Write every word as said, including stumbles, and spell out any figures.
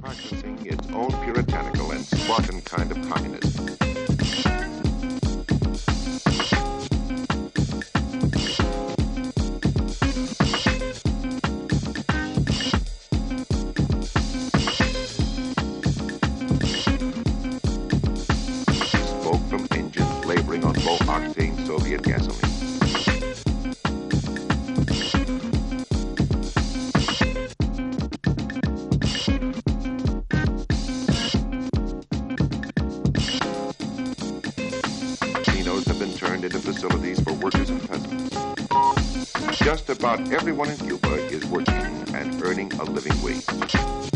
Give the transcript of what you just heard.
practicing its own puritanical and Spartan kind of communism. Smoke from engines laboring on low-octane Soviet gasoline. Have been turned into facilities for workers and peasants. Just about everyone in Cuba is working and earning a living wage.